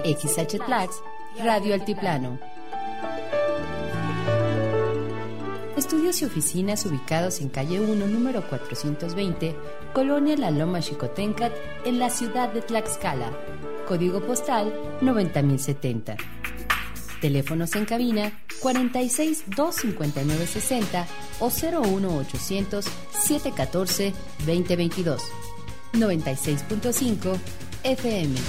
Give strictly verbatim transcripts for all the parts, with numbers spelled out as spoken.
X H Tlax, Radio Altiplano. Estudios y oficinas ubicados en calle uno, número cuatrocientos veinte, Colonia La Loma Xicoténcat, en la ciudad de Tlaxcala. Código postal noventa mil setenta. Teléfonos en cabina cuarenta y seis, dos cincuenta y nueve sesenta o cero uno ochocientos, setecientos catorce, veinte veintidós. noventa y seis punto cinco F M.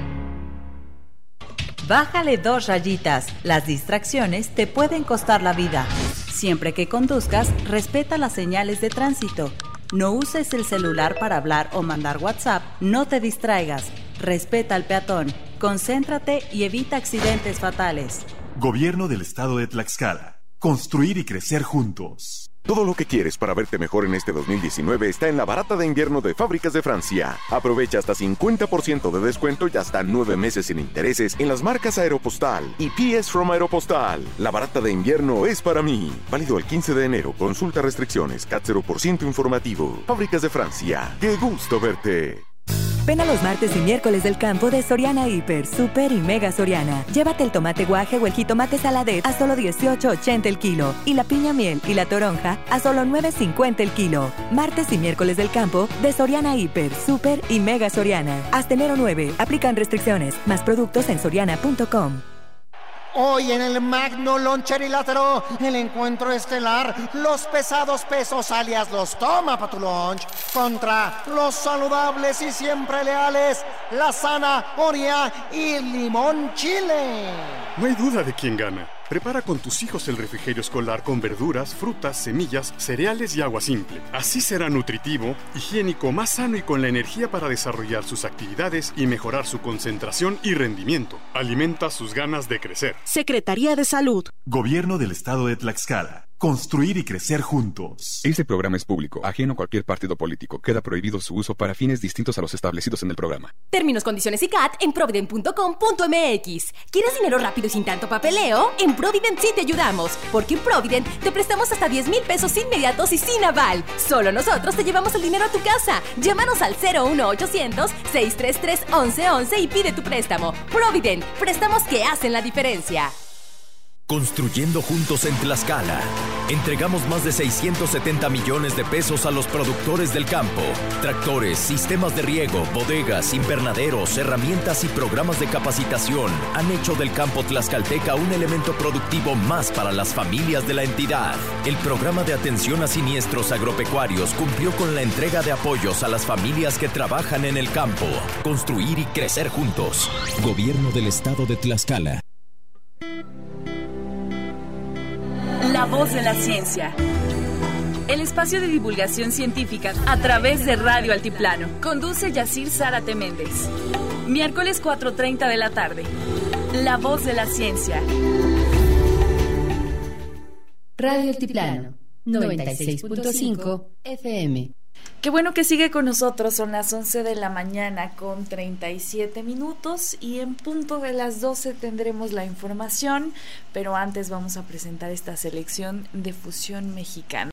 Bájale dos rayitas. Las distracciones te pueden costar la vida. Siempre que conduzcas, respeta las señales de tránsito. No uses el celular para hablar o mandar WhatsApp. No te distraigas. Respeta al peatón. Concéntrate y evita accidentes fatales. Gobierno del Estado de Tlaxcala. Construir y crecer juntos. Todo lo que quieres para verte mejor en este dos mil diecinueve está en la barata de invierno de Fábricas de Francia. Aprovecha hasta cincuenta por ciento de descuento y hasta nueve meses sin intereses en las marcas Aeropostal y P S from Aeropostal. La barata de invierno es para mí. Válido el quince de enero. Consulta restricciones. C A T cero por ciento informativo. Fábricas de Francia. ¡Qué gusto verte! Ven a los martes y miércoles del campo de Soriana Hiper, Super y Mega Soriana. Llévate el tomate guaje o el jitomate saladet a solo dieciocho ochenta el kilo y la piña miel y la toronja a solo nueve cincuenta el kilo. Martes y miércoles del campo de Soriana Hiper, Super y Mega Soriana. Hasta enero nueve. Aplican restricciones. Más productos en soriana punto com. Hoy en el Magno Loncherilátero, el encuentro estelar, los pesados pesos alias los toma pa' tu lunch, contra los saludables y siempre leales, la zanahoria y limón chile. No hay duda de quién gana. Prepara con tus hijos el refrigerio escolar con verduras, frutas, semillas, cereales y agua simple. Así será nutritivo, higiénico, más sano y con la energía para desarrollar sus actividades y mejorar su concentración y rendimiento. Alimenta sus ganas de crecer. Secretaría de Salud. Gobierno del Estado de Tlaxcala. Construir y crecer juntos. Este programa es público, ajeno a cualquier partido político. Queda prohibido su uso para fines distintos a los establecidos en el programa. Términos, condiciones y C A T en provident punto com punto m x. ¿Quieres dinero rápido y sin tanto papeleo? En Provident sí te ayudamos, porque en Provident te prestamos hasta diez mil pesos inmediatos y sin aval. Solo nosotros te llevamos el dinero a tu casa. Llámanos al cero uno ochocientos, seiscientos treinta y tres, once once y pide tu préstamo. Provident, préstamos que hacen la diferencia. Construyendo juntos en Tlaxcala. Entregamos más de seiscientos setenta millones de pesos a los productores del campo. Tractores, sistemas de riego, bodegas, invernaderos, herramientas y programas de capacitación han hecho del campo tlaxcalteca un elemento productivo más para las familias de la entidad. El programa de atención a siniestros agropecuarios cumplió con la entrega de apoyos a las familias que trabajan en el campo. Construir y crecer juntos. Gobierno del Estado de Tlaxcala. La voz de la ciencia. El espacio de divulgación científica a través de Radio Altiplano. Conduce Yacir Zárate Méndez. Miércoles cuatro treinta de la tarde. La voz de la ciencia. Radio Altiplano, noventa y seis punto cinco F M. Qué bueno que sigue con nosotros, son las once de la mañana con treinta y siete minutos y en punto de las doce tendremos la información, pero antes vamos a presentar esta selección de fusión mexicana.